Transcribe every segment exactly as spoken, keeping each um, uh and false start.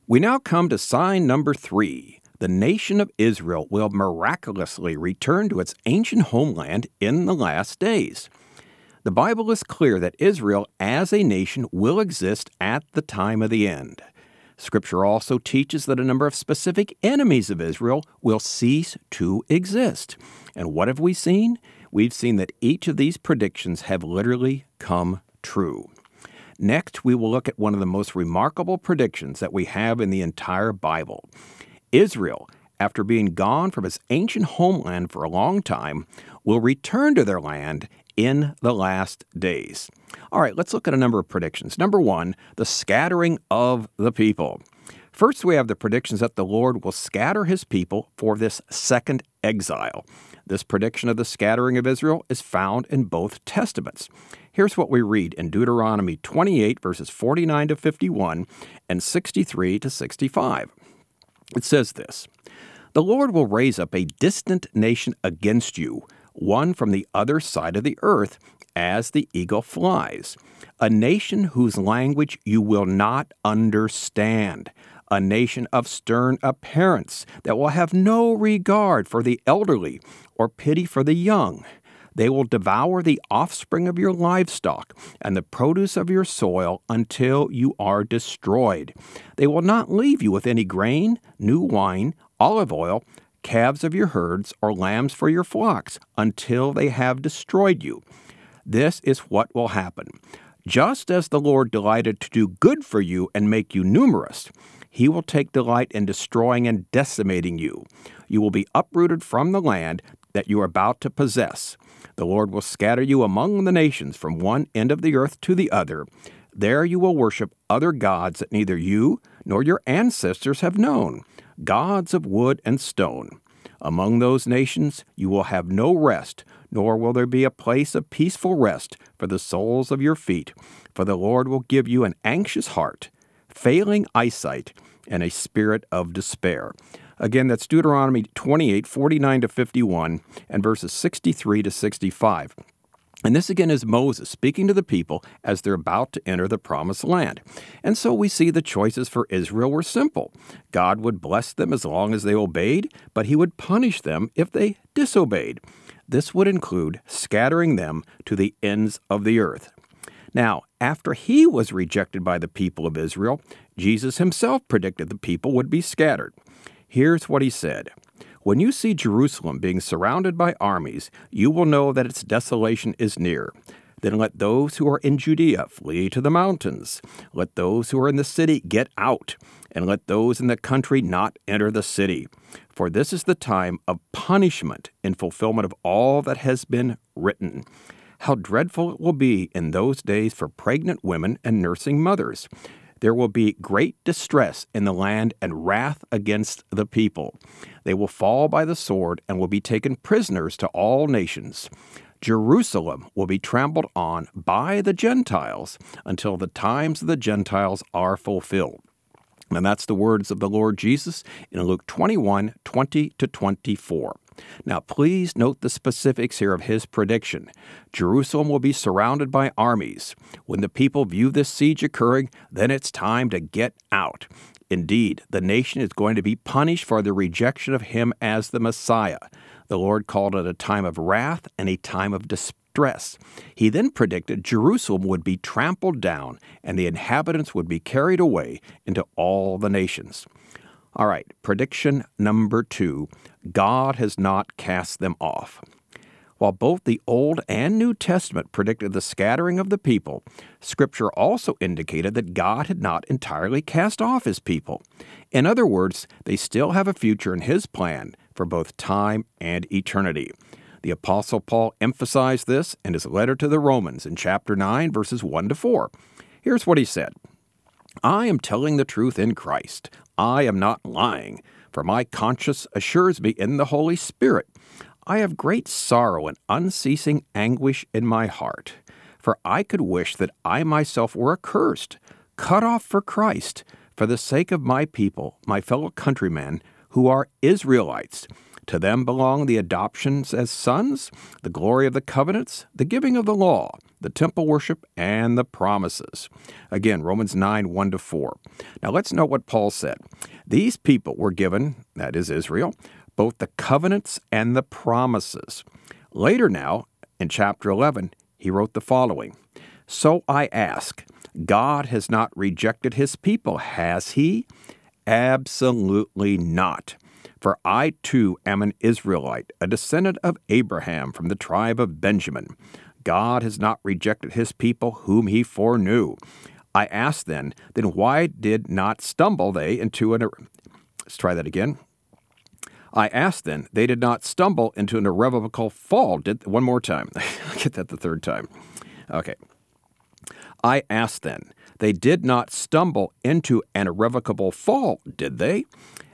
We now come to sign number three. The nation of Israel will miraculously return to its ancient homeland in the last days. The Bible is clear that Israel as a nation will exist at the time of the end. Scripture also teaches that a number of specific enemies of Israel will cease to exist. And what have we seen? We've seen that each of these predictions have literally come true. Next, we will look at one of the most remarkable predictions that we have in the entire Bible. Israel, after being gone from its ancient homeland for a long time, will return to their land in the last days. All right, let's look at a number of predictions. Number one, the scattering of the people. First, we have the predictions that the Lord will scatter his people for this second exile. This prediction of the scattering of Israel is found in both Testaments. Here's what we read in Deuteronomy twenty-eight, verses forty-nine to fifty-one and sixty-three to sixty-five. It says this, "The Lord will raise up a distant nation against you, one from the other side of the earth, as the eagle flies, a nation whose language you will not understand, a nation of stern appearance that will have no regard for the elderly or pity for the young. They will devour the offspring of your livestock and the produce of your soil until you are destroyed. They will not leave you with any grain, new wine, olive oil, calves of your herds, or lambs for your flocks until they have destroyed you. This is what will happen. Just as the Lord delighted to do good for you and make you numerous, he will take delight in destroying and decimating you. You will be uprooted from the land that you are about to possess. The Lord will scatter you among the nations from one end of the earth to the other. There you will worship other gods that neither you nor your ancestors have known, gods of wood and stone. Among those nations you will have no rest, nor will there be a place of peaceful rest for the soles of your feet, for the Lord will give you an anxious heart, failing eyesight, and a spirit of despair." Again, that's Deuteronomy twenty-eight, forty-nine to fifty-one, and verses sixty-three to sixty-five. And this again is Moses speaking to the people as they're about to enter the promised land. And so we see the choices for Israel were simple. God would bless them as long as they obeyed, but he would punish them if they disobeyed. This would include scattering them to the ends of the earth. Now, after he was rejected by the people of Israel, Jesus himself predicted the people would be scattered. Here's what he said. "When you see Jerusalem being surrounded by armies, you will know that its desolation is near. Then let those who are in Judea flee to the mountains. Let those who are in the city get out, and let those in the country not enter the city. For this is the time of punishment in fulfillment of all that has been written. How dreadful it will be in those days for pregnant women and nursing mothers. There will be great distress in the land and wrath against the people. They will fall by the sword and will be taken prisoners to all nations. Jerusalem will be trampled on by the Gentiles until the times of the Gentiles are fulfilled." And that's the words of the Lord Jesus in Luke twenty-one, twenty to twenty-four. Now, please note the specifics here of his prediction. Jerusalem will be surrounded by armies. When the people view this siege occurring, then it's time to get out. Indeed, the nation is going to be punished for the rejection of him as the Messiah. The Lord called it a time of wrath and a time of distress. He then predicted Jerusalem would be trampled down and the inhabitants would be carried away into all the nations. All right, prediction number two, God has not cast them off. While both the Old and New Testament predicted the scattering of the people, Scripture also indicated that God had not entirely cast off his people. In other words, they still have a future in his plan for both time and eternity. The Apostle Paul emphasized this in his letter to the Romans in chapter nine, verses one to four. Here's what he said. "I am telling the truth in Christ. I am not lying, for my conscience assures me in the Holy Spirit. I have great sorrow and unceasing anguish in my heart, for I could wish that I myself were accursed, cut off for Christ, for the sake of my people, my fellow countrymen, who are Israelites. To them belong the adoptions as sons, the glory of the covenants, the giving of the law, the temple worship, and the promises. Again, Romans nine, one to four. Now let's note what Paul said. These people were given, that is Israel, both the covenants and the promises. Later now, in chapter eleven, he wrote the following. So I ask, God has not rejected his people, has he? Absolutely not. For I too am an Israelite, a descendant of Abraham from the tribe of Benjamin. God has not rejected his people whom he foreknew. I ask then, then why did not stumble they into an... Let's try that again. I ask then, they did not stumble into an irrevocable fall. Did One more time. I'll get that the third time. Okay. I ask then, they did not stumble into an irrevocable fall, did they?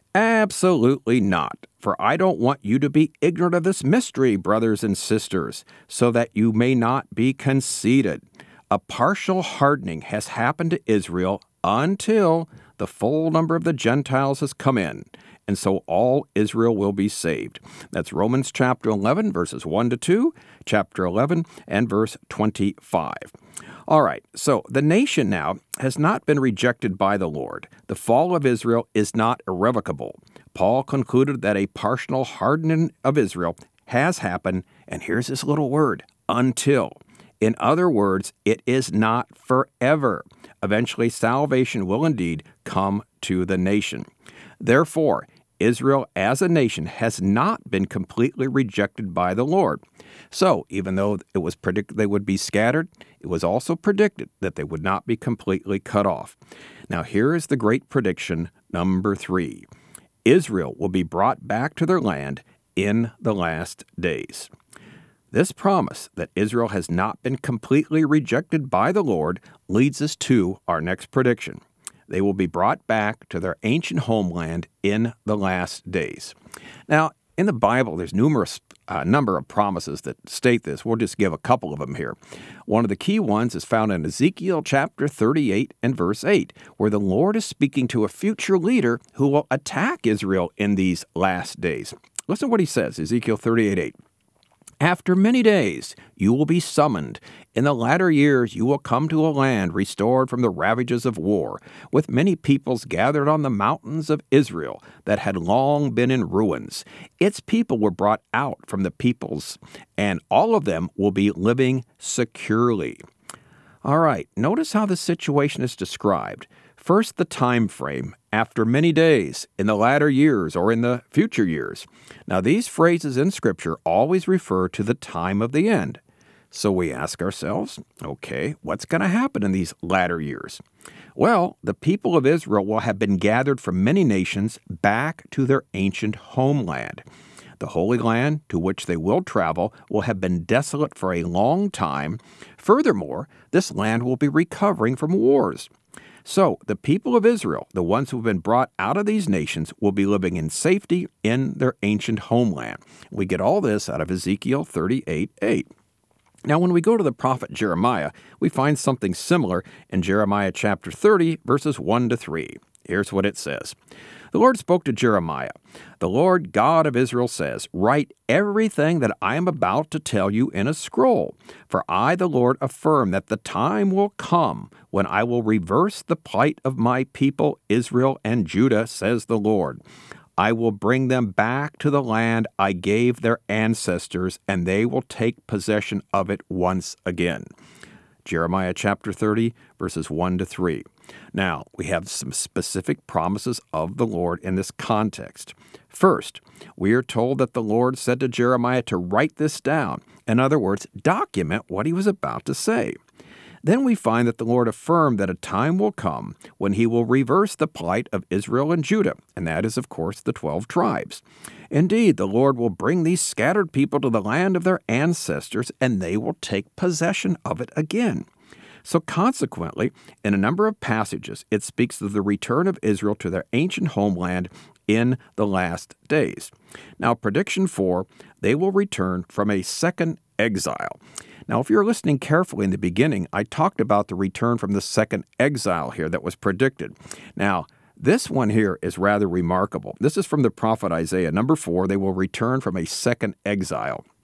Absolutely not. For I don't want you to be ignorant of this mystery, brothers and sisters, so that you may not be conceited. A partial hardening has happened to Israel until the full number of the Gentiles has come in, and so all Israel will be saved. That's Romans chapter eleven, verses one to two, chapter eleven, and verse twenty-five. All right, so the nation now has not been rejected by the Lord. The fall of Israel is not irrevocable. Paul concluded that a partial hardening of Israel has happened, and here's this little word, until. In other words, it is not forever. Eventually, salvation will indeed come to the nation. Therefore, Israel as a nation has not been completely rejected by the Lord. So, even though it was predicted they would be scattered, it was also predicted that they would not be completely cut off. Now, here is the great prediction number three. Israel will be brought back to their land in the last days. This promise that Israel has not been completely rejected by the Lord leads us to our next prediction. They will be brought back to their ancient homeland in the last days. Now, in the Bible, there's numerous uh, number of promises that state this. We'll just give a couple of them here. One of the key ones is found in Ezekiel chapter thirty-eight and verse eight, where the Lord is speaking to a future leader who will attack Israel in these last days. Listen to what he says, Ezekiel thirty-eight eight. After many days you will be summoned. In the latter years you will come to a land restored from the ravages of war, with many peoples gathered on the mountains of Israel that had long been in ruins. Its people were brought out from the peoples, and all of them will be living securely. All right, notice how the situation is described. First, the time frame, after many days, in the latter years, or in the future years. Now, these phrases in Scripture always refer to the time of the end. So we ask ourselves, okay, what's going to happen in these latter years? Well, the people of Israel will have been gathered from many nations back to their ancient homeland. The Holy Land to which they will travel will have been desolate for a long time. Furthermore, this land will be recovering from wars. So the people of Israel, the ones who have been brought out of these nations, will be living in safety in their ancient homeland. We get all this out of Ezekiel thirty-eight eight. Now, when we go to the prophet Jeremiah, we find something similar in Jeremiah chapter thirty, verses one to three. Here's what it says. The Lord spoke to Jeremiah. The Lord God of Israel says, write everything that I am about to tell you in a scroll. For I, the Lord, affirm that the time will come when I will reverse the plight of my people Israel and Judah, says the Lord. I will bring them back to the land I gave their ancestors, and they will take possession of it once again. Jeremiah chapter thirty, verses one to three. Now, we have some specific promises of the Lord in this context. First, we are told that the Lord said to Jeremiah to write this down. In other words, document what he was about to say. Then we find that the Lord affirmed that a time will come when he will reverse the plight of Israel and Judah, and that is, of course, the twelve tribes. Indeed, the Lord will bring these scattered people to the land of their ancestors, and they will take possession of it again. So consequently, in a number of passages, it speaks of the return of Israel to their ancient homeland in the last days. Now, prediction four, they will return from a second exile. Now, if you're listening carefully in the beginning, I talked about the return from the second exile here that was predicted. Now, this one here is rather remarkable. This is from the prophet Isaiah. Number four, they will return from a second exile.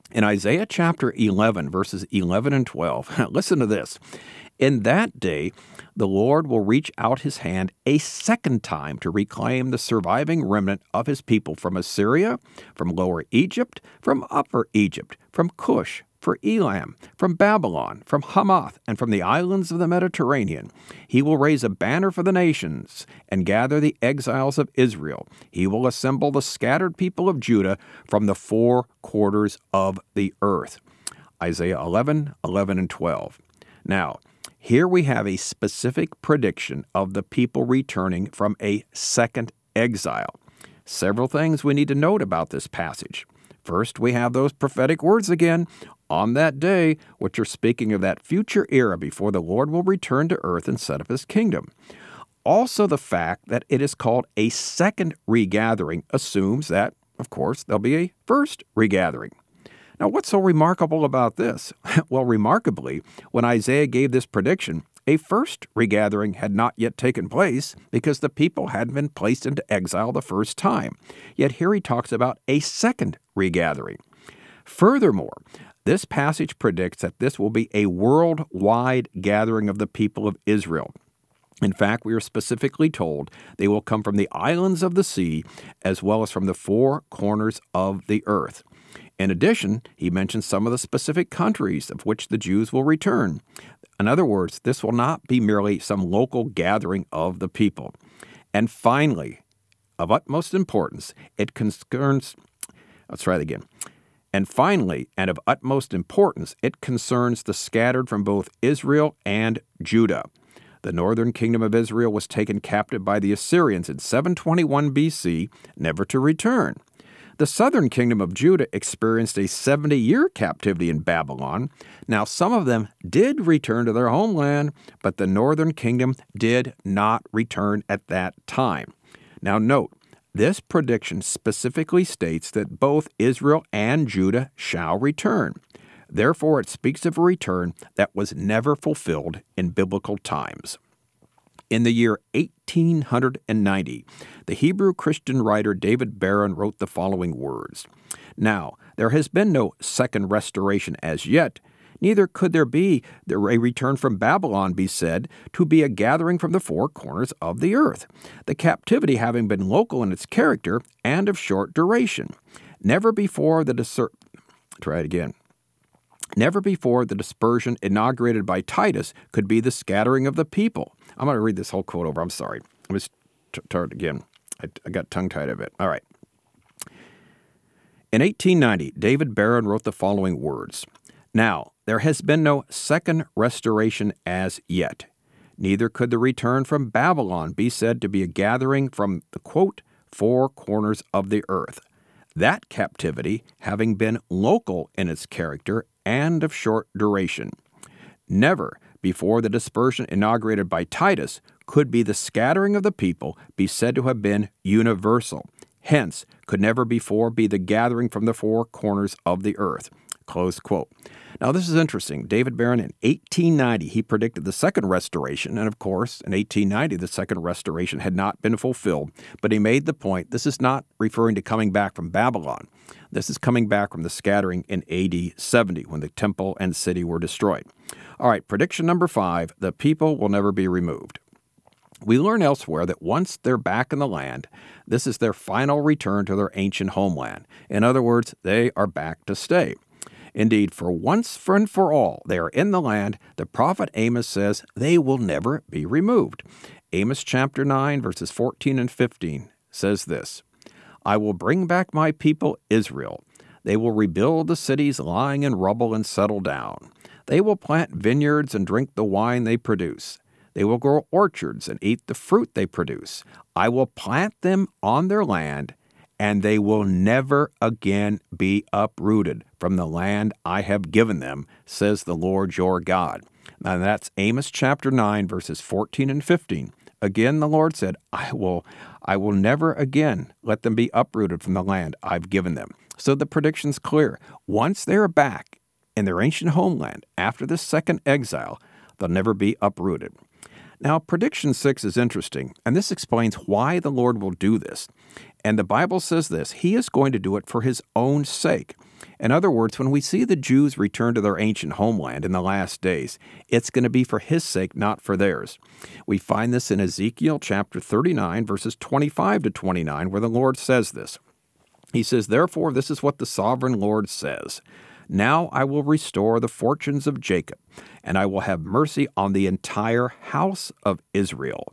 In Isaiah chapter eleven, verses eleven and twelve, listen to this. In that day, the Lord will reach out his hand a second time to reclaim the surviving remnant of his people from Assyria, from Lower Egypt, from Upper Egypt, from Cush, for Elam, from Babylon, from Hamath, and from the islands of the Mediterranean. He will raise a banner for the nations and gather the exiles of Israel. He will assemble the scattered people of Judah from the four quarters of the earth. Isaiah eleven, eleven, and twelve. Now, here we have a specific prediction of the people returning from a second exile. Several things we need to note about this passage. First, we have those prophetic words again, on that day, which are speaking of that future era before the Lord will return to earth and set up his kingdom. Also, the fact that it is called a second regathering assumes that, of course, there'll be a first regathering. Now, what's so remarkable about this? Well, remarkably, when Isaiah gave this prediction, a first regathering had not yet taken place because the people hadn't been placed into exile the first time. Yet here he talks about a second regathering. Furthermore, this passage predicts that this will be a worldwide gathering of the people of Israel. In fact, we are specifically told they will come from the islands of the sea as well as from the four corners of the earth. In addition, he mentions some of the specific countries of which the Jews will return. In other words, this will not be merely some local gathering of the people. And finally, of utmost importance, it concerns, let's try it again. And finally, and of utmost importance, it concerns the scattered from both Israel and Judah. The northern kingdom of Israel was taken captive by the Assyrians in seven twenty-one B C, never to return. The southern kingdom of Judah experienced a seventy-year captivity in Babylon. Now, some of them did return to their homeland, but the northern kingdom did not return at that time. Now, note, this prediction specifically states that both Israel and Judah shall return. Therefore, it speaks of a return that was never fulfilled in biblical times. In the year eighteen ninety, the Hebrew Christian writer David Barron wrote the following words. Now, there has been no second restoration as yet, neither could there be a return from Babylon be said to be a gathering from the four corners of the earth, the captivity having been local in its character and of short duration. Never before the discer- try it again. Never before the dispersion inaugurated by Titus could be the scattering of the people. I'm going to read this whole quote over. I'm sorry. Let me start again. I, I got tongue-tied a bit. All right. In eighteen ninety, David Barron wrote the following words. Now, there has been no second restoration as yet. Neither could the return from Babylon be said to be a gathering from the, quote, four corners of the earth. That captivity having been local in its character and of short duration. Never before the dispersion inaugurated by Titus could be the scattering of the people be said to have been universal. Hence, could never before be the gathering from the four corners of the earth. Close quote. Now, this is interesting. David Barron, in eighteen ninety, he predicted the second restoration, and of course, in eighteen ninety, the second restoration had not been fulfilled, but he made the point, this is not referring to coming back from Babylon. This is coming back from the scattering in A D seventy, when the temple and city were destroyed. All right, prediction number five, the people will never be removed. We learn elsewhere that once they're back in the land, this is their final return to their ancient homeland. In other words, they are back to stay. Indeed, for once and for all, they are in the land. The prophet Amos says they will never be removed. Amos chapter nine, verses fourteen and fifteen says this, I will bring back my people Israel. They will rebuild the cities lying in rubble and settle down. They will plant vineyards and drink the wine they produce. They will grow orchards and eat the fruit they produce. I will plant them on their land, and they will never again be uprooted from the land I have given them, says the Lord your God. Now that's Amos chapter nine, verses fourteen and fifteen. Again, the Lord said, I will, I will never again let them be uprooted from the land I've given them. So the prediction's clear. Once they are back in their ancient homeland after this second exile, they'll never be uprooted. Now, prediction six is interesting, and this explains why the Lord will do this. And the Bible says this, he is going to do it for his own sake. In other words, when we see the Jews return to their ancient homeland in the last days, it's going to be for his sake, not for theirs. We find this in Ezekiel chapter thirty-nine, verses twenty-five to twenty-nine, where the Lord says this. He says, "Therefore, this is what the sovereign Lord says. Now I will restore the fortunes of Jacob, and I will have mercy on the entire house of Israel.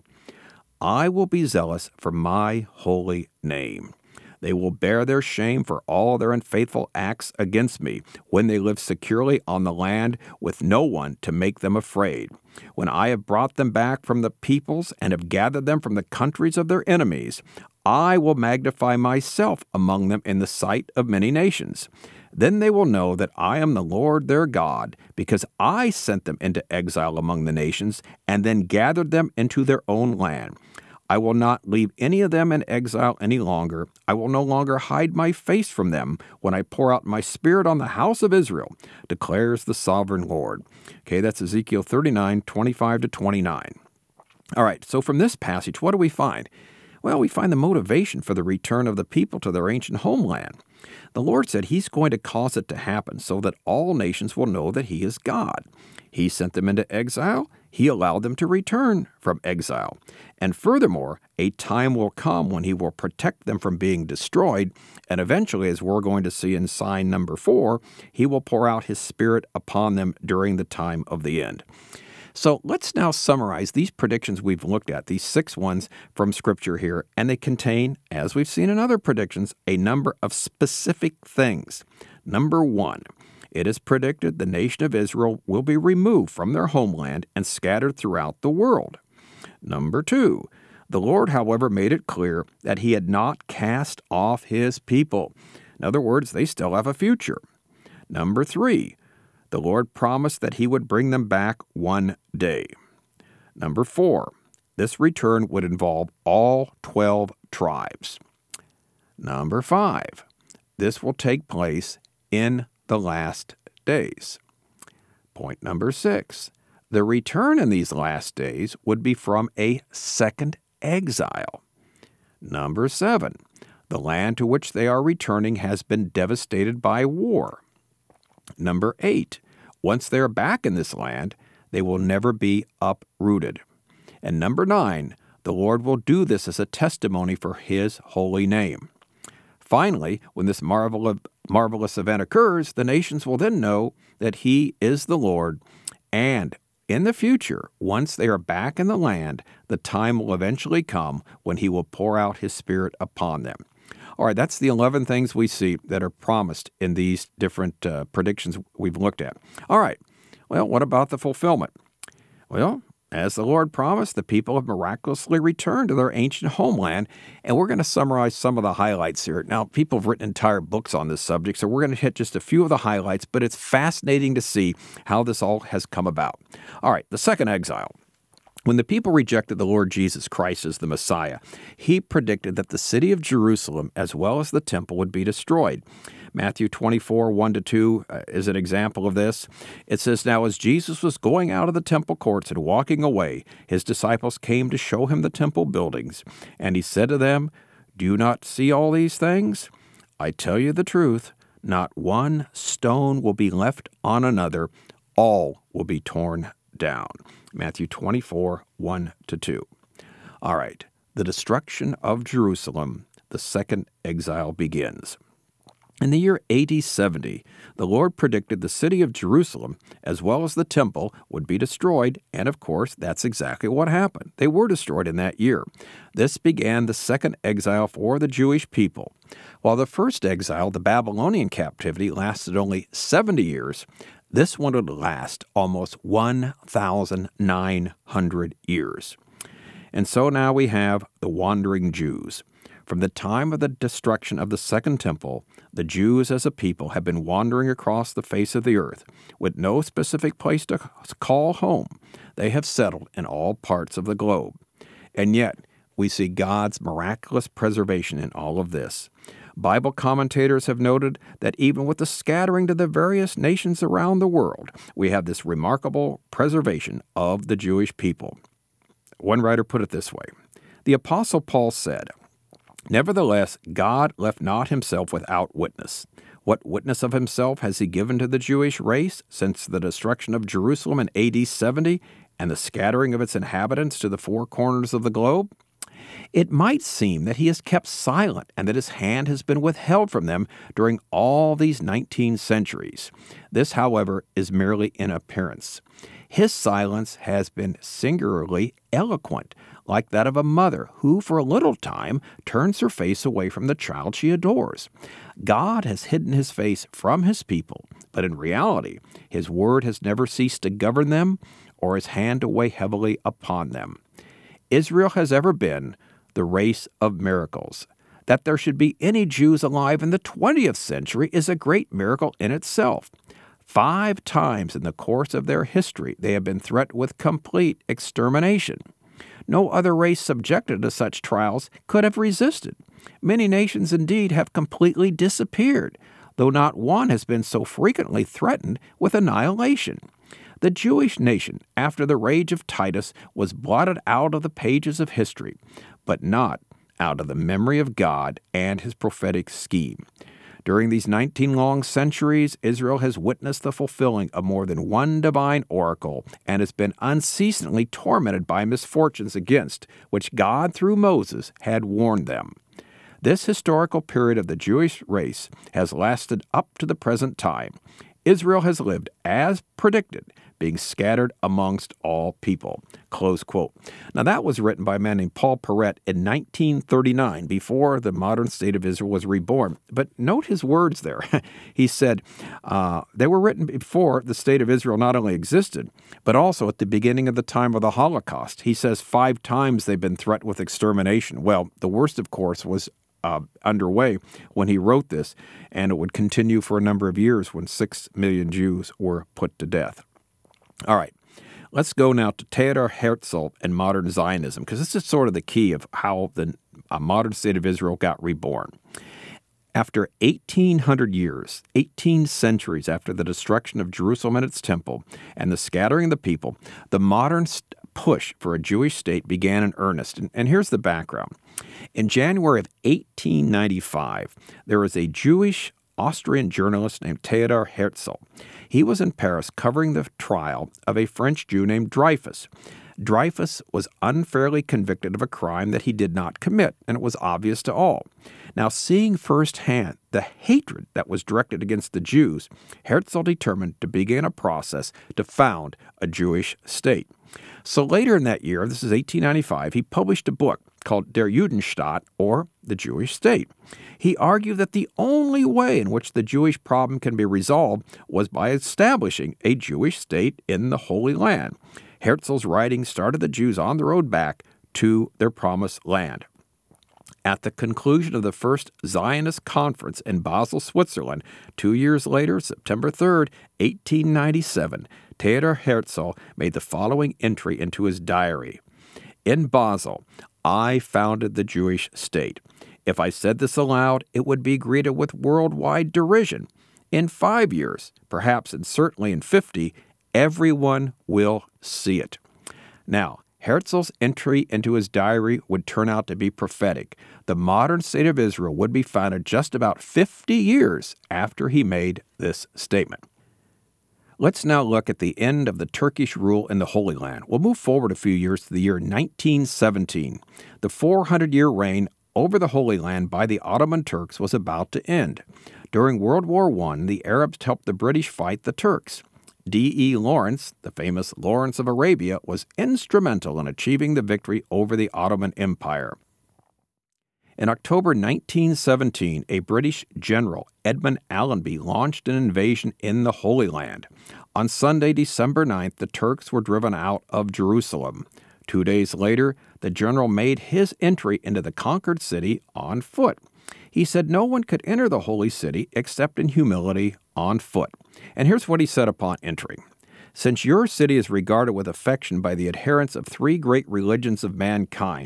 I will be zealous for my holy name. They will bear their shame for all their unfaithful acts against me when they live securely on the land with no one to make them afraid. When I have brought them back from the peoples and have gathered them from the countries of their enemies, I will magnify myself among them in the sight of many nations. Then they will know that I am the Lord their God, because I sent them into exile among the nations and then gathered them into their own land. I will not leave any of them in exile any longer. I will no longer hide my face from them when I pour out my spirit on the house of Israel, declares the sovereign Lord." Okay, that's Ezekiel thirty-nine, twenty-five to twenty-nine. All right, so from this passage, what do we find? Well, we find the motivation for the return of the people to their ancient homeland. The Lord said he's going to cause it to happen so that all nations will know that he is God. He sent them into exile. He allowed them to return from exile. And furthermore, a time will come when he will protect them from being destroyed. And eventually, as we're going to see in sign number four, he will pour out his spirit upon them during the time of the end. So let's now summarize these predictions we've looked at, these six ones from Scripture here, and they contain, as we've seen in other predictions, a number of specific things. Number one, it is predicted the nation of Israel will be removed from their homeland and scattered throughout the world. Number two, the Lord, however, made it clear that he had not cast off his people. In other words, they still have a future. Number three, the Lord promised that he would bring them back one day. Number four, this return would involve all twelve tribes. Number five, this will take place in the last days. Point number six, the return in these last days would be from a second exile. Number seven, the land to which they are returning has been devastated by war. Number eight, once they are back in this land, they will never be uprooted. And number nine, the Lord will do this as a testimony for his holy name. Finally, when this marvel- marvelous event occurs, the nations will then know that he is the Lord, and in the future, once they are back in the land, the time will eventually come when he will pour out his spirit upon them. All right, that's the eleven things we see that are promised in these different uh, predictions we've looked at. All right, well, what about the fulfillment? Well, as the Lord promised, the people have miraculously returned to their ancient homeland, and we're going to summarize some of the highlights here. Now, people have written entire books on this subject, so we're going to hit just a few of the highlights, but it's fascinating to see how this all has come about. All right, the second exile. When the people rejected the Lord Jesus Christ as the Messiah, he predicted that the city of Jerusalem, as well as the temple, would be destroyed. Matthew twenty-four, one to two uh, is an example of this. It says, "Now as Jesus was going out of the temple courts and walking away, his disciples came to show him the temple buildings. And he said to them, 'Do you not see all these things? I tell you the truth, not one stone will be left on another. All will be torn down.'" Matthew twenty-four, one to two. All right, the destruction of Jerusalem, the second exile begins. In the year A D seventy, the Lord predicted the city of Jerusalem, as well as the temple, would be destroyed, and of course, that's exactly what happened. They were destroyed in that year. This began the second exile for the Jewish people. While the first exile, the Babylonian captivity, lasted only seventy years, this one would last almost one thousand nine hundred years. And so now we have the wandering Jews. From the time of the destruction of the Second Temple, the Jews as a people have been wandering across the face of the earth. With no specific place to call home, they have settled in all parts of the globe. And yet, we see God's miraculous preservation in all of this. Bible commentators have noted that even with the scattering to the various nations around the world, we have this remarkable preservation of the Jewish people. One writer put it this way: "The Apostle Paul said, Nevertheless, God left not himself without witness. What witness of himself has he given to the Jewish race since the destruction of Jerusalem in A D seventy and the scattering of its inhabitants to the four corners of the globe? It might seem that he has kept silent and that his hand has been withheld from them during all these nineteen centuries. This, however, is merely in appearance. His silence has been singularly eloquent, like that of a mother who, for a little time, turns her face away from the child she adores. God has hidden his face from his people, but in reality, his word has never ceased to govern them or his hand to weigh heavily upon them. Israel has ever been the race of miracles. That there should be any Jews alive in the twentieth century is a great miracle in itself. Five times in the course of their history, they have been threatened with complete extermination. No other race subjected to such trials could have resisted. Many nations indeed have completely disappeared, though not one has been so frequently threatened with annihilation. The Jewish nation, after the rage of Titus, was blotted out of the pages of history, but not out of the memory of God and his prophetic scheme. During these nineteen long centuries, Israel has witnessed the fulfilling of more than one divine oracle and has been unceasingly tormented by misfortunes against which God, through Moses, had warned them. This historical period of the Jewish race has lasted up to the present time. Israel has lived as predicted, being scattered amongst all people. Close quote. Now, that was written by a man named Paul Perret in nineteen thirty-nine, before the modern state of Israel was reborn. But note his words there. He said, uh, they were written before the state of Israel not only existed, but also at the beginning of the time of the Holocaust. He says five times they've been threatened with extermination. Well, the worst, of course, was Uh, underway when he wrote this, and it would continue for a number of years when six million Jews were put to death. All right, let's go now to Theodor Herzl and modern Zionism, because this is sort of the key of how the uh, modern state of Israel got reborn. After eighteen hundred years, eighteen centuries after the destruction of Jerusalem and its temple and the scattering of the people, the modern st- push for a Jewish state began in earnest. And, and here's the background. In January of eighteen ninety-five, there was a Jewish Austrian journalist named Theodor Herzl. He was in Paris covering the trial of a French Jew named Dreyfus. Dreyfus was unfairly convicted of a crime that he did not commit, and it was obvious to all. Now, seeing firsthand the hatred that was directed against the Jews, Herzl determined to begin a process to found a Jewish state. So later in that year, this is eighteen ninety-five, he published a book called Der Judenstaat, or the Jewish State. He argued that the only way in which the Jewish problem can be resolved was by establishing a Jewish state in the Holy Land. Herzl's writings started the Jews on the road back to their promised land. At the conclusion of the first Zionist conference in Basel, Switzerland, two years later, September third, eighteen ninety-seven, Theodor Herzl made the following entry into his diary. In Basel, I founded the Jewish state. If I said this aloud, it would be greeted with worldwide derision. In five years, perhaps and certainly in fifty, everyone will see it. Now, Herzl's entry into his diary would turn out to be prophetic. The modern state of Israel would be founded just about fifty years after he made this statement. Let's now look at the end of the Turkish rule in the Holy Land. We'll move forward a few years to the year nineteen seventeen. The four hundred year reign over the Holy Land by the Ottoman Turks was about to end. During World War One, the Arabs helped the British fight the Turks. D E Lawrence, the famous Lawrence of Arabia, was instrumental in achieving the victory over the Ottoman Empire. In October nineteen seventeen, a British general, Edmund Allenby, launched an invasion in the Holy Land. On Sunday, December ninth, the Turks were driven out of Jerusalem. Two days later, the general made his entry into the conquered city on foot. He said no one could enter the holy city except in humility on foot. And here's what he said upon entering. Since your city is regarded with affection by the adherents of three great religions of mankind,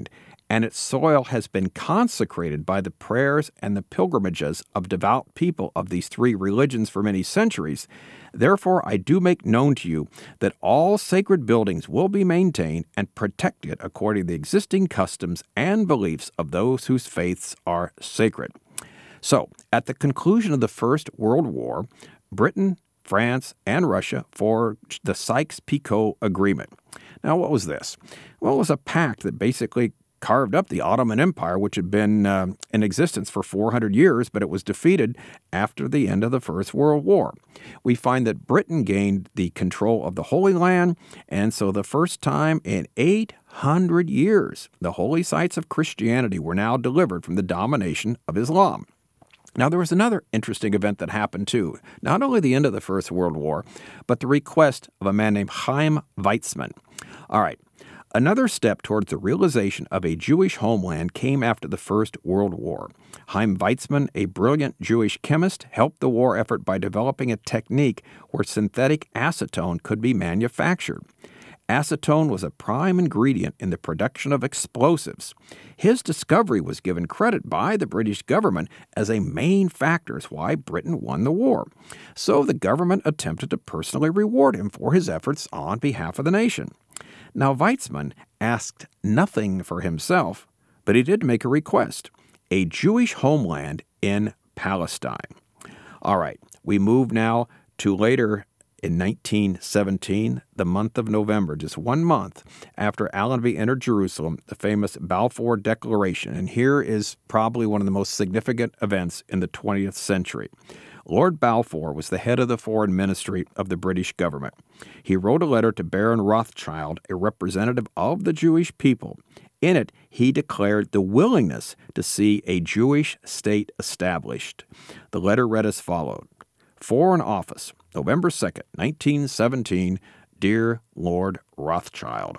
and its soil has been consecrated by the prayers and the pilgrimages of devout people of these three religions for many centuries. Therefore, I do make known to you that all sacred buildings will be maintained and protected according to the existing customs and beliefs of those whose faiths are sacred. So, at the conclusion of the First World War, Britain, France, and Russia forged the Sykes-Picot Agreement. Now, what was this? Well, it was a pact that basically carved up the Ottoman Empire, which had been uh, in existence for four hundred years, but it was defeated after the end of the First World War. We find that Britain gained the control of the Holy Land, and so the first time in eight hundred years, the holy sites of Christianity were now delivered from the domination of Islam. Now, there was another interesting event that happened, too. Not only the end of the First World War, but the request of a man named Chaim Weizmann. All right. Another step towards the realization of a Jewish homeland came after the First World War. Chaim Weizmann, a brilliant Jewish chemist, helped the war effort by developing a technique where synthetic acetone could be manufactured. Acetone was a prime ingredient in the production of explosives. His discovery was given credit by the British government as a main factor as why Britain won the war. So the government attempted to personally reward him for his efforts on behalf of the nation. Now, Weizmann asked nothing for himself, but he did make a request, a Jewish homeland in Palestine. All right, we move now to later in nineteen seventeen, the month of November, just one month after Allenby entered Jerusalem, the famous Balfour Declaration. And here is probably one of the most significant events in the twentieth century. Lord Balfour was the head of the foreign ministry of the British government. He wrote a letter to Baron Rothschild, a representative of the Jewish people. In it, he declared the willingness to see a Jewish state established. The letter read as follows: Foreign Office, November second, nineteen seventeen, Dear Lord Rothschild,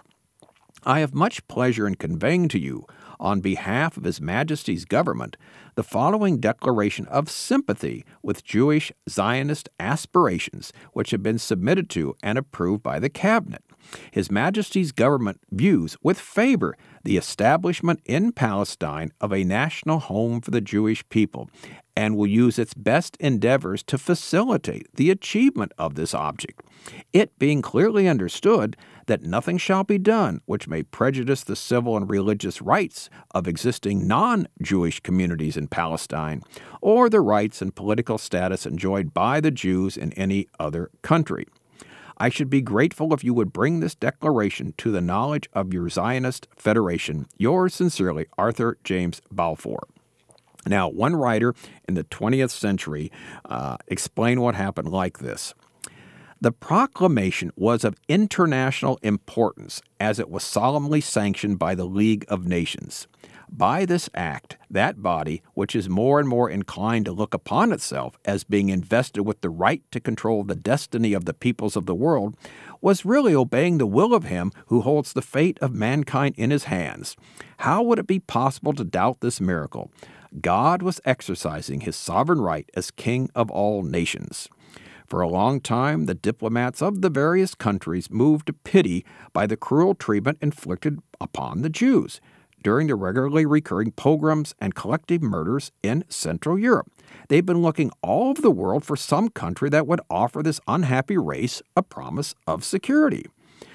I have much pleasure in conveying to you, on behalf of His Majesty's government, the following declaration of sympathy with Jewish Zionist aspirations, which have been submitted to and approved by the Cabinet. His Majesty's government views with favor the establishment in Palestine of a national home for the Jewish people, and will use its best endeavors to facilitate the achievement of this object, it being clearly understood that nothing shall be done which may prejudice the civil and religious rights of existing non-Jewish communities in Palestine, or the rights and political status enjoyed by the Jews in any other country. I should be grateful if you would bring this declaration to the knowledge of your Zionist Federation. Yours sincerely, Arthur James Balfour. Now, one writer in the twentieth century uh, explained what happened like this. The proclamation was of international importance as it was solemnly sanctioned by the League of Nations. By this act, that body, which is more and more inclined to look upon itself as being invested with the right to control the destiny of the peoples of the world, was really obeying the will of Him who holds the fate of mankind in His hands. How would it be possible to doubt this miracle? God was exercising His sovereign right as King of all nations. For a long time, the diplomats of the various countries moved to pity by the cruel treatment inflicted upon the Jews during the regularly recurring pogroms and collective murders in Central Europe. They've been looking all over the world for some country that would offer this unhappy race a promise of security.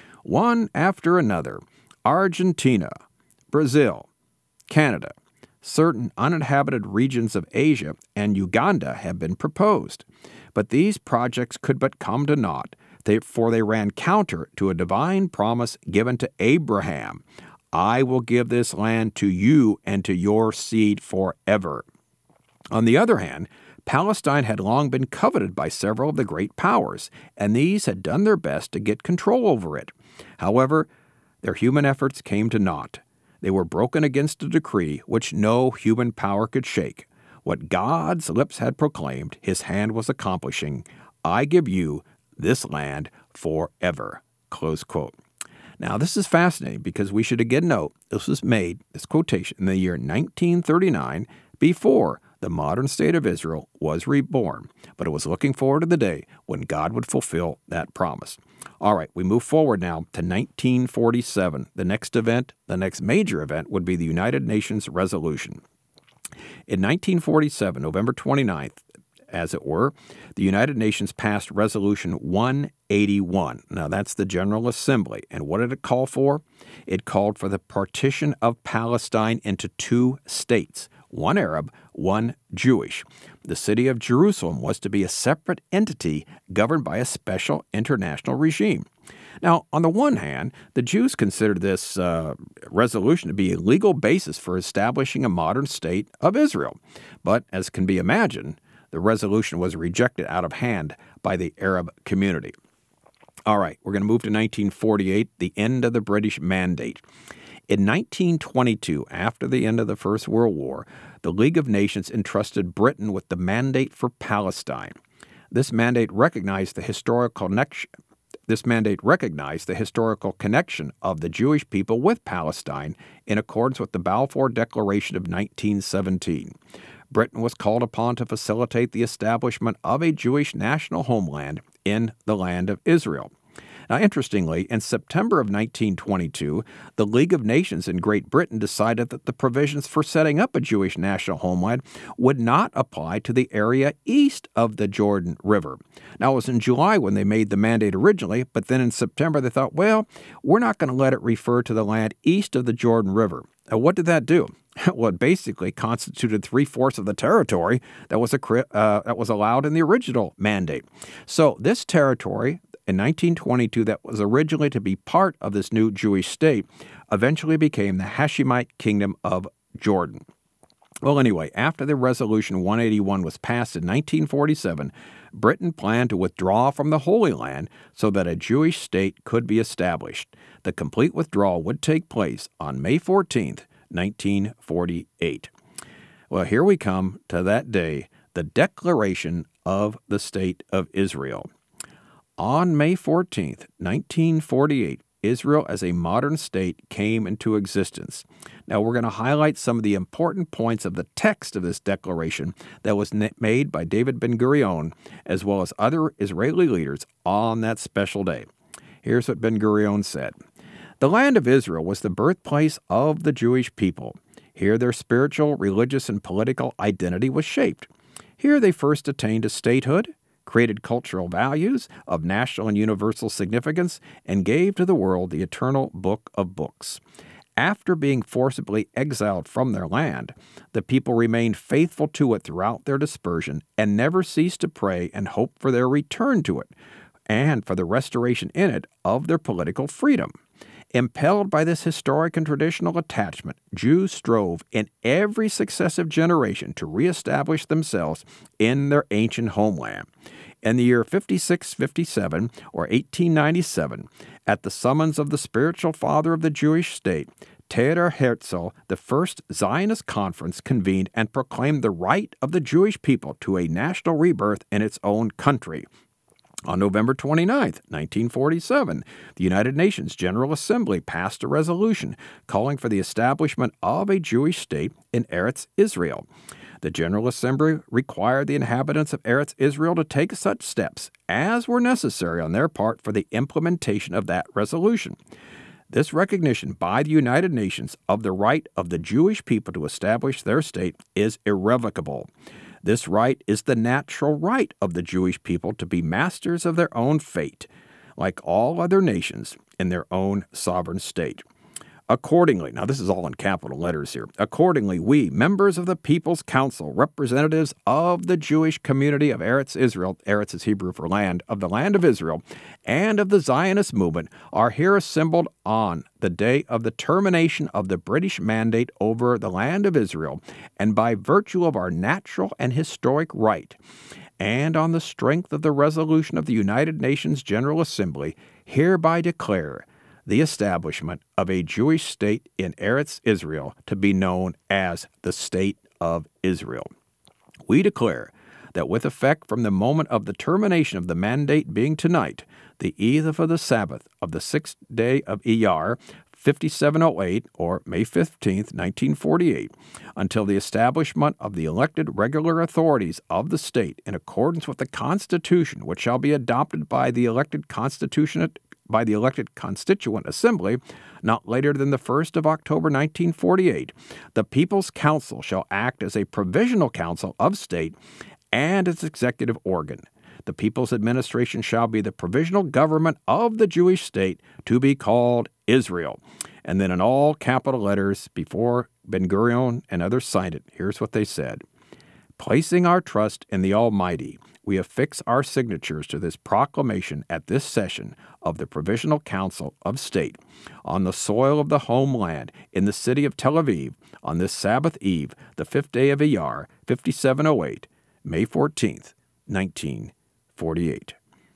One after another, Argentina, Brazil, Canada, certain uninhabited regions of Asia, and Uganda have been proposed. But these projects could but come to naught, for they ran counter to a divine promise given to Abraham. I will give this land to you and to your seed forever. On the other hand, Palestine had long been coveted by several of the great powers, and these had done their best to get control over it. However, their human efforts came to naught. They were broken against a decree which no human power could shake. What God's lips had proclaimed, His hand was accomplishing. I give you this land forever. Close quote. Now, this is fascinating because we should again note this was made, this quotation, in the year nineteen thirty-nine, before the modern state of Israel was reborn, but it was looking forward to the day when God would fulfill that promise. All right, we move forward now to nineteen forty-seven. The next event, the next major event, would be the United Nations resolution. In nineteen forty-seven, November twenty-ninth, as it were, the United Nations passed Resolution one eighty-one. Now, that's the General Assembly. And what did it call for? It called for the partition of Palestine into two states, one Arab, one Jewish. The city of Jerusalem was to be a separate entity governed by a special international regime. Now, on the one hand, the Jews considered this uh, resolution to be a legal basis for establishing a modern state of Israel. But, as can be imagined, the resolution was rejected out of hand by the Arab community. All right, we're going to move to nineteen forty-eight, the end of the British Mandate. In nineteen twenty-two, after the end of the First World War, the League of Nations entrusted Britain with the mandate for Palestine. This mandate recognized the historical connection. This mandate recognized the historical connection of the Jewish people with Palestine in accordance with the Balfour Declaration of nineteen seventeen. Britain was called upon to facilitate the establishment of a Jewish national homeland in the land of Israel. Now, interestingly, in September of nineteen twenty-two, the League of Nations in Great Britain decided that the provisions for setting up a Jewish national homeland would not apply to the area east of the Jordan River. Now, it was in July when they made the mandate originally, but then in September they thought, well, we're not going to let it refer to the land east of the Jordan River. Now, what did that do? Well, it basically constituted three-fourths of the territory that was, a, uh, that was allowed in the original mandate. So this territory in nineteen twenty-two that was originally to be part of this new Jewish state eventually became the Hashemite Kingdom of Jordan. Well, anyway, after the Resolution one eighty-one was passed in nineteen forty-seven, Britain planned to withdraw from the Holy Land so that a Jewish state could be established. The complete withdrawal would take place on May fourteenth, nineteen forty-eight. Well, here we come to that day, the Declaration of the State of Israel. On May fourteenth, nineteen forty-eight, Israel as a modern state came into existence. Now, we're going to highlight some of the important points of the text of this declaration that was made by David Ben-Gurion, as well as other Israeli leaders on that special day. Here's what Ben-Gurion said. The land of Israel was the birthplace of the Jewish people. Here their spiritual, religious, and political identity was shaped. Here they first attained a statehood, created cultural values of national and universal significance, and gave to the world the eternal book of books. After being forcibly exiled from their land, the people remained faithful to it throughout their dispersion and never ceased to pray and hope for their return to it and for the restoration in it of their political freedom. Impelled by this historic and traditional attachment, Jews strove in every successive generation to reestablish themselves in their ancient homeland. In the year fifty-six fifty-seven, or eighteen ninety-seven, at the summons of the spiritual father of the Jewish state, Theodor Herzl, the first Zionist conference convened and proclaimed the right of the Jewish people to a national rebirth in its own country. On November twenty-ninth, nineteen forty-seven, the United Nations General Assembly passed a resolution calling for the establishment of a Jewish state in Eretz Israel. The General Assembly required the inhabitants of Eretz Israel to take such steps as were necessary on their part for the implementation of that resolution. This recognition by the United Nations of the right of the Jewish people to establish their state is irrevocable. This right is the natural right of the Jewish people to be masters of their own fate, like all other nations in their own sovereign state. Accordingly, now this is all in capital letters here, accordingly, we, members of the People's Council, representatives of the Jewish community of Eretz Israel, Eretz is Hebrew for land, of the land of Israel, and of the Zionist movement, are here assembled on the day of the termination of the British mandate over the land of Israel, and by virtue of our natural and historic right, and on the strength of the resolution of the United Nations General Assembly, hereby declare the establishment of a Jewish state in Eretz Israel to be known as the State of Israel. We declare that with effect from the moment of the termination of the mandate being tonight, the eve of the Sabbath of the sixth day of Iyar, fifty-seven oh eight, or May fifteenth, nineteen forty-eight, until the establishment of the elected regular authorities of the state in accordance with the Constitution, which shall be adopted by the elected Constitution by the elected Constituent Assembly, not later than the first of October nineteen forty-eight, the People's Council shall act as a provisional council of state and its executive organ. The People's Administration shall be the provisional government of the Jewish state to be called Israel. And then in all capital letters before Ben-Gurion and others signed it, here's what they said. Placing our trust in the Almighty, we affix our signatures to this proclamation at this session of the Provisional Council of State on the soil of the homeland in the city of Tel Aviv on this Sabbath eve, the fifth day of Iyar, fifty-seven oh eight, May fourteenth, nineteen forty-eight.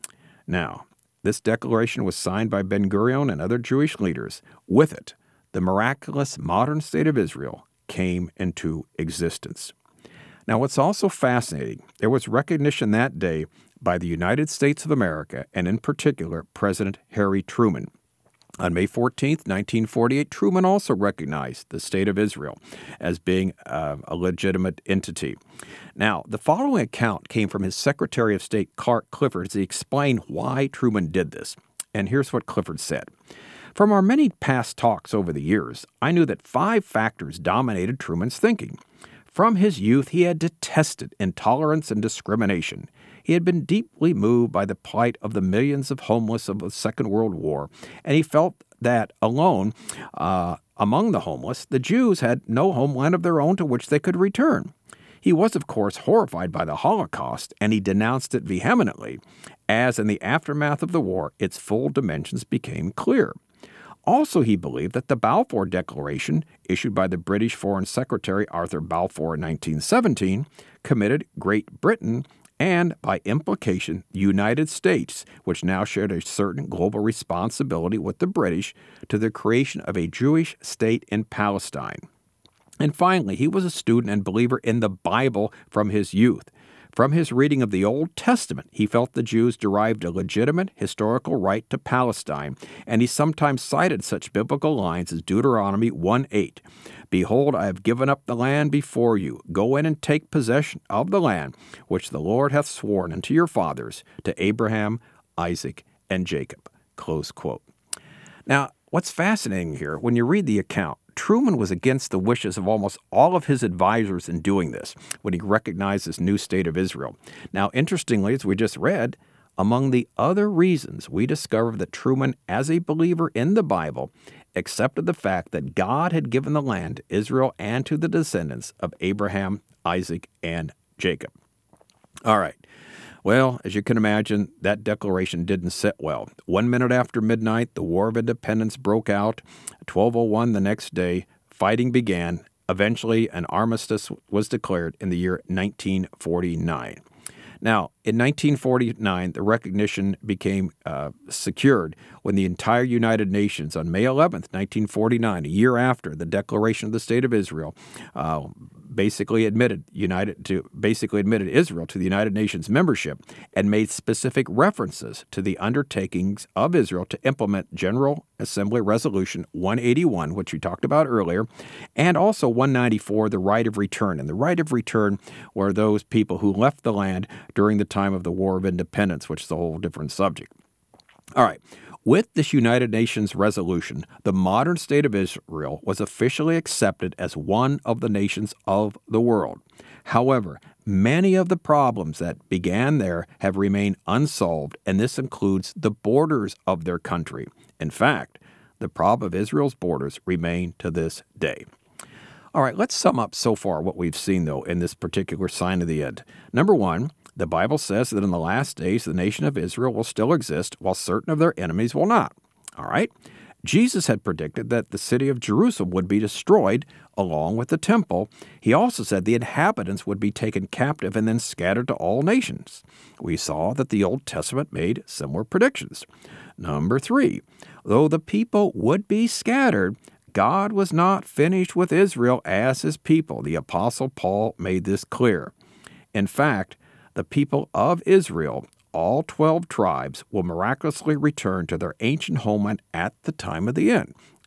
Now, this declaration was signed by Ben-Gurion and other Jewish leaders. With it, the miraculous modern state of Israel came into existence. Now, what's also fascinating, there was recognition that day by the United States of America, and in particular, President Harry Truman. On May fourteenth, nineteen forty-eight, Truman also recognized the state of Israel as being uh, a legitimate entity. Now, the following account came from his Secretary of State, Clark Clifford, as he explained why Truman did this. And here's what Clifford said. From our many past talks over the years, I knew that five factors dominated Truman's thinking. From his youth, he had detested intolerance and discrimination. He had been deeply moved by the plight of the millions of homeless of the Second World War, and he felt that alone, uh, among the homeless, the Jews had no homeland of their own to which they could return. He was, of course, horrified by the Holocaust, and he denounced it vehemently, as in the aftermath of the war, its full dimensions became clear. Also, he believed that the Balfour Declaration, issued by the British Foreign Secretary Arthur Balfour in nineteen seventeen, committed Great Britain and, by implication, the United States, which now shared a certain global responsibility with the British, to the creation of a Jewish state in Palestine. And finally, he was a student and believer in the Bible from his youth. From his reading of the Old Testament, he felt the Jews derived a legitimate historical right to Palestine, and he sometimes cited such biblical lines as Deuteronomy one eight. Behold, I have given up the land before you. Go in and take possession of the land, which the Lord hath sworn unto your fathers, to Abraham, Isaac, and Jacob. Close quote. Now, what's fascinating here, when you read the account, Truman was against the wishes of almost all of his advisors in doing this when he recognized this new state of Israel. Now, interestingly, as we just read, among the other reasons we discover that Truman, as a believer in the Bible, accepted the fact that God had given the land to Israel and to the descendants of Abraham, Isaac, and Jacob. All right. Well, as you can imagine, that declaration didn't sit well. One minute after midnight, the War of Independence broke out. twelve oh one the next day, fighting began. Eventually, an armistice was declared in the year nineteen forty-nine. Now, in nineteen forty-nine, the recognition became uh, secured when the entire United Nations, on May eleventh, nineteen forty-nine, a year after the declaration of the State of Israel, uh, basically admitted United to basically admitted Israel to the United Nations membership and made specific references to the undertakings of Israel to implement General Assembly Resolution one eighty-one, which we talked about earlier, and also one ninety-four, the right of return. And the right of return were those people who left the land during the time of the War of Independence, which is a whole different subject. All right. With this United Nations resolution, the modern state of Israel was officially accepted as one of the nations of the world. However, many of the problems that began there have remained unsolved, and this includes the borders of their country. In fact, the problem of Israel's borders remain to this day. All right, let's sum up so far what we've seen, though, in this particular sign of the end. Number one, the Bible says that in the last days, the nation of Israel will still exist, while certain of their enemies will not. All right? Jesus had predicted that the city of Jerusalem would be destroyed along with the temple. He also said the inhabitants would be taken captive and then scattered to all nations. We saw that the Old Testament made similar predictions. Number three, though the people would be scattered, God was not finished with Israel as his people. The Apostle Paul made this clear. In fact, the people of Israel, all twelve tribes, will miraculously return to their ancient homeland at the time of the end.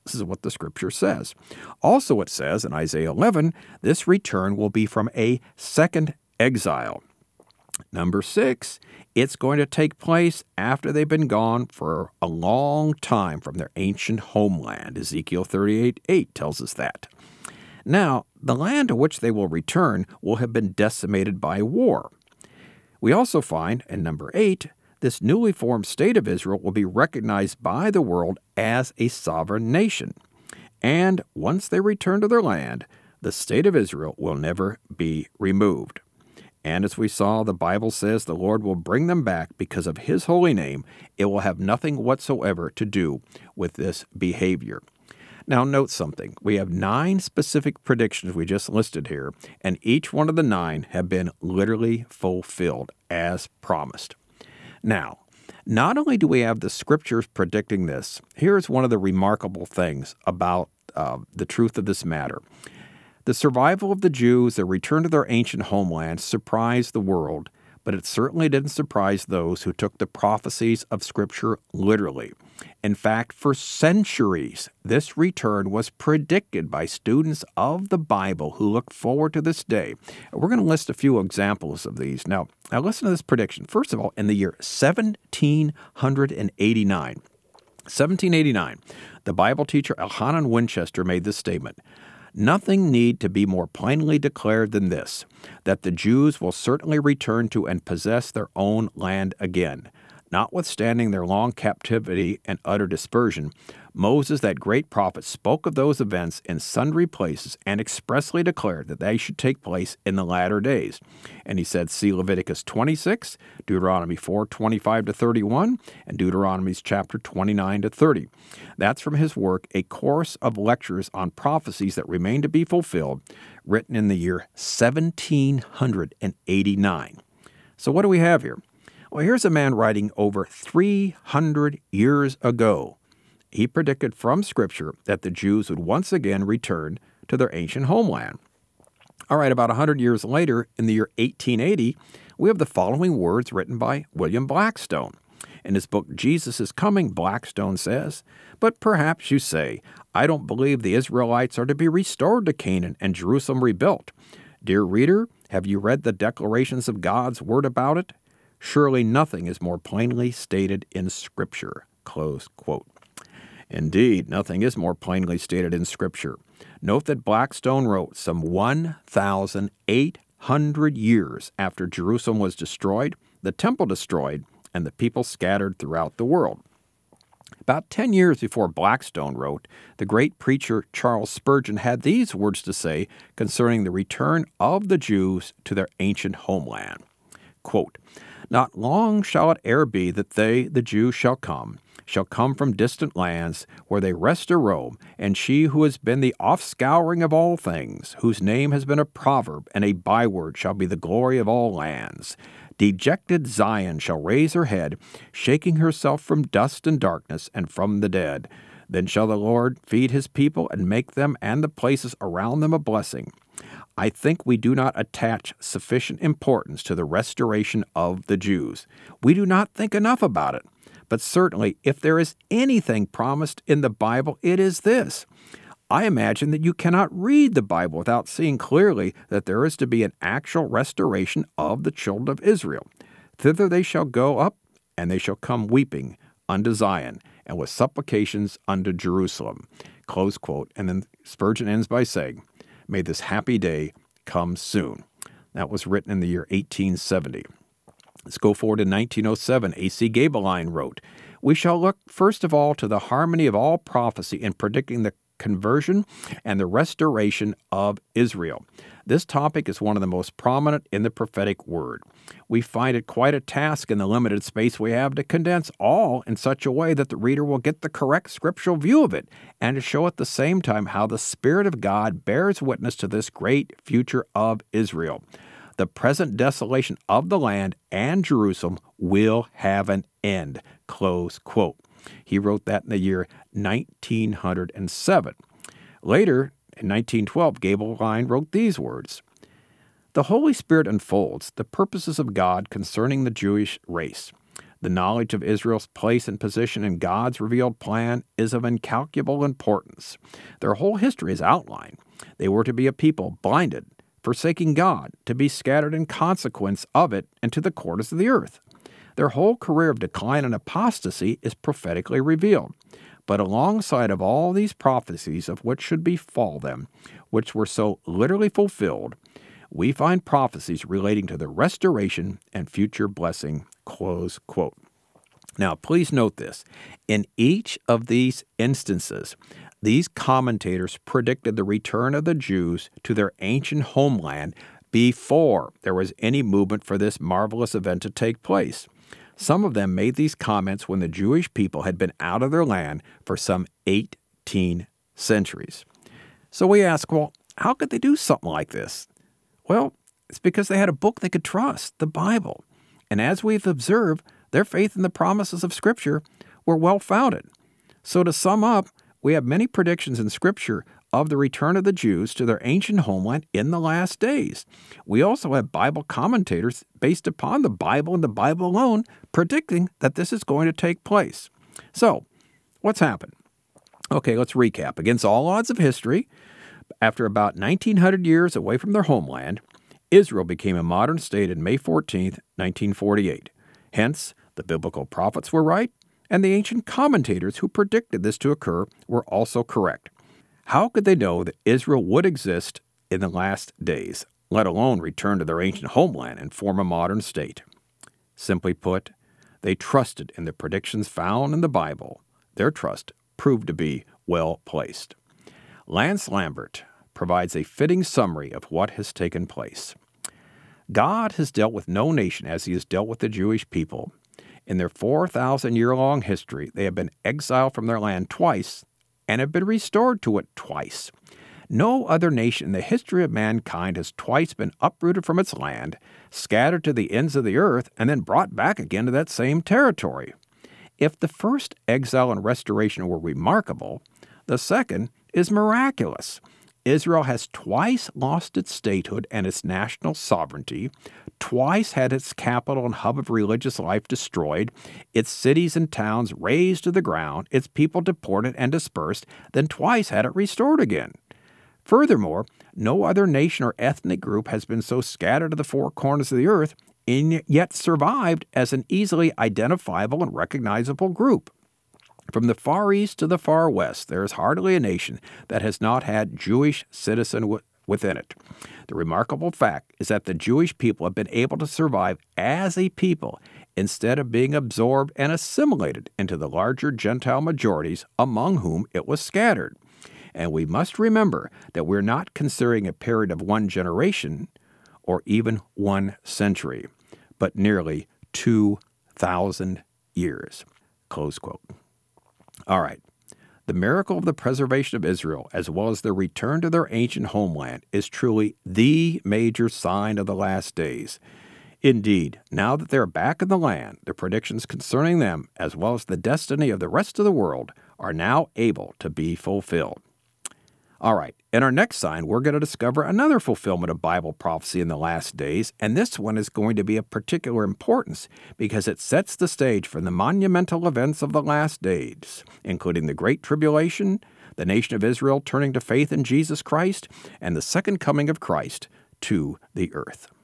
This is what the Scripture says. Also, it says in Isaiah eleven, this return will be from a second exile. Number six, it's going to take place after they've been gone for a long time from their ancient homeland. Ezekiel thirty-eight eight tells us that. Now, the land to which they will return will have been decimated by war. We also find, in number eight, this newly formed state of Israel will be recognized by the world as a sovereign nation. And once they return to their land, the state of Israel will never be removed. And as we saw, the Bible says the Lord will bring them back because of His holy name. It will have nothing whatsoever to do with this behavior. Now, note something. We have nine specific predictions we just listed here, and each one of the nine have been literally fulfilled as promised. Now, not only do we have the Scriptures predicting this, here's one of the remarkable things about uh, the truth of this matter. The survival of the Jews, their return to their ancient homeland, surprised the world, but it certainly didn't surprise those who took the prophecies of Scripture literally. In fact, for centuries, this return was predicted by students of the Bible who look forward to this day. We're going to list a few examples of these. Now, now listen to this prediction. First of all, in the year seventeen eighty-nine, seventeen eighty-nine, the Bible teacher Elhanan Winchester made this statement: "Nothing need to be more plainly declared than this, that the Jews will certainly return to and possess their own land again. Notwithstanding their long captivity and utter dispersion, Moses, that great prophet, spoke of those events in sundry places and expressly declared that they should take place in the latter days." And he said, see Leviticus twenty-six, Deuteronomy four twenty-five to thirty-one, and Deuteronomy's chapter twenty-nine to thirty. That's from his work, A Course of Lectures on Prophecies That Remain to Be Fulfilled, written in the year seventeen eighty-nine. So what do we have here? Well, here's a man writing over three hundred years ago. He predicted from Scripture that the Jews would once again return to their ancient homeland. All right, about one hundred years later, in the year eighteen eighty, we have the following words written by William Blackstone. In his book, Jesus is Coming, Blackstone says, "But perhaps you say, I don't believe the Israelites are to be restored to Canaan and Jerusalem rebuilt. Dear reader, have you read the declarations of God's word about it? Surely nothing is more plainly stated in Scripture." Close quote. Indeed, nothing is more plainly stated in Scripture. Note that Blackstone wrote some one thousand eight hundred years after Jerusalem was destroyed, the temple destroyed, and the people scattered throughout the world. About ten years before Blackstone wrote, the great preacher Charles Spurgeon had these words to say concerning the return of the Jews to their ancient homeland. Quote, "Not long shall it e'er be that they, the Jews, shall come, shall come from distant lands, where they rest or roam, and she who has been the offscouring of all things, whose name has been a proverb and a byword, shall be the glory of all lands. Dejected Zion shall raise her head, shaking herself from dust and darkness and from the dead. Then shall the Lord feed his people and make them and the places around them a blessing. I think we do not attach sufficient importance to the restoration of the Jews. We do not think enough about it. But certainly, if there is anything promised in the Bible, it is this. I imagine that you cannot read the Bible without seeing clearly that there is to be an actual restoration of the children of Israel. Thither they shall go up, and they shall come weeping unto Zion, and with supplications unto Jerusalem." Close quote. And then Spurgeon ends by saying, "May this happy day come soon." That was written in the year eighteen seventy. Let's go forward to nineteen oh seven. A C Gabeline wrote, "We shall look first of all to the harmony of all prophecy in predicting the conversion and the restoration of Israel. This topic is one of the most prominent in the prophetic word. We find it quite a task in the limited space we have to condense all in such a way that the reader will get the correct scriptural view of it, and to show at the same time how the Spirit of God bears witness to this great future of Israel. The present desolation of the land and Jerusalem will have an end." Close quote. He wrote that in the year nineteen oh seven. Later, in nineteen twelve, Gabeline wrote these words, "The Holy Spirit unfolds the purposes of God concerning the Jewish race. The knowledge of Israel's place and position in God's revealed plan is of incalculable importance. Their whole history is outlined. They were to be a people blinded, forsaking God, to be scattered in consequence of it into the quarters of the earth. Their whole career of decline and apostasy is prophetically revealed. But alongside of all these prophecies of what should befall them, which were so literally fulfilled, we find prophecies relating to the restoration and future blessing, close quote. Now, please note this. In each of these instances, these commentators predicted the return of the Jews to their ancient homeland before there was any movement for this marvelous event to take place. Some of them made these comments when the Jewish people had been out of their land for some eighteen centuries. So we ask, well, how could they do something like this? Well, it's because they had a book they could trust, the Bible. And as we've observed, their faith in the promises of Scripture were well-founded. So to sum up, we have many predictions in Scripture of the return of the Jews to their ancient homeland in the last days. We also have Bible commentators based upon the Bible and the Bible alone predicting that this is going to take place. So, what's happened? Okay, let's recap. Against all odds of history, after about nineteen hundred years away from their homeland, Israel became a modern state on May fourteenth, nineteen forty-eight. Hence, the biblical prophets were right, and the ancient commentators who predicted this to occur were also correct. How could they know that Israel would exist in the last days, let alone return to their ancient homeland and form a modern state? Simply put, they trusted in the predictions found in the Bible. Their trust proved to be well placed. Lance Lambert provides a fitting summary of what has taken place. God has dealt with no nation as he has dealt with the Jewish people. In their four thousand year long history, they have been exiled from their land twice and have been restored to it twice. No other nation in the history of mankind has twice been uprooted from its land, scattered to the ends of the earth, and then brought back again to that same territory. If the first exile and restoration were remarkable, the second is miraculous. Israel has twice lost its statehood and its national sovereignty, twice had its capital and hub of religious life destroyed, its cities and towns razed to the ground, its people deported and dispersed, then twice had it restored again. Furthermore, no other nation or ethnic group has been so scattered to the four corners of the earth and yet survived as an easily identifiable and recognizable group. From the Far East to the Far West, there is hardly a nation that has not had Jewish citizen w- within it. The remarkable fact is that the Jewish people have been able to survive as a people instead of being absorbed and assimilated into the larger Gentile majorities among whom it was scattered. And we must remember that we're not considering a period of one generation or even one century, but nearly two thousand years. Close quote. All right. The miracle of the preservation of Israel, as well as their return to their ancient homeland, is truly the major sign of the last days. Indeed, now that they are back in the land, the predictions concerning them, as well as the destiny of the rest of the world, are now able to be fulfilled. All right, in our next sign, we're going to discover another fulfillment of Bible prophecy in the last days, and this one is going to be of particular importance because it sets the stage for the monumental events of the last days, including the Great Tribulation, the nation of Israel turning to faith in Jesus Christ, and the second coming of Christ to the earth.